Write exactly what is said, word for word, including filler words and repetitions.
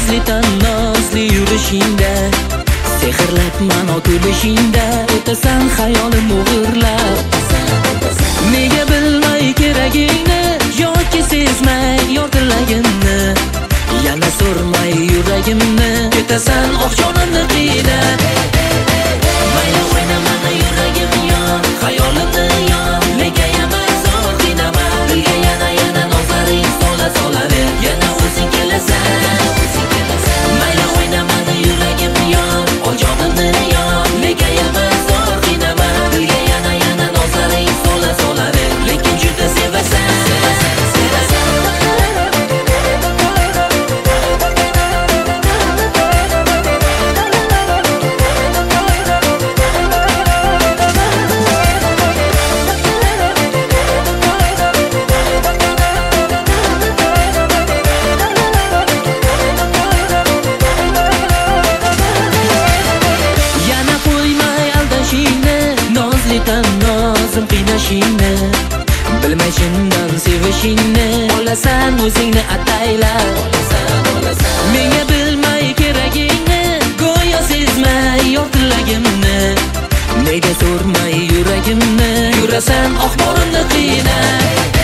nozli tan nozli yurishingda, sehrlab ma'no kulishingda o'tasan xayolim o'g'irlab. Nega bilmay keragingni yoki sezmay yortilagimni, yana so'rmay yuragimni ketasan oq jonimni qiynab. Mayli o'ynamani yuragim yon, xayolimni yon, lekin yamay zo'r qiynama. Dilga yana yana nozlaring sola solaver, yana o'zing kelasan. Mayli o'ynamani yuragim yon, oq jonimni yon, lekin yamay zo'r qiynama. Dilga yana yana nozlaring sola solaver, lekin juda sevasan. Nozim qiynashingni, bilmay chindan sevishingni, olasan o'zingni ataylab. Menga bilmay keragingni, go'yo sezmay yortilagimni, nega so'rmay yuragimni, yurasan oq morimni qiynab.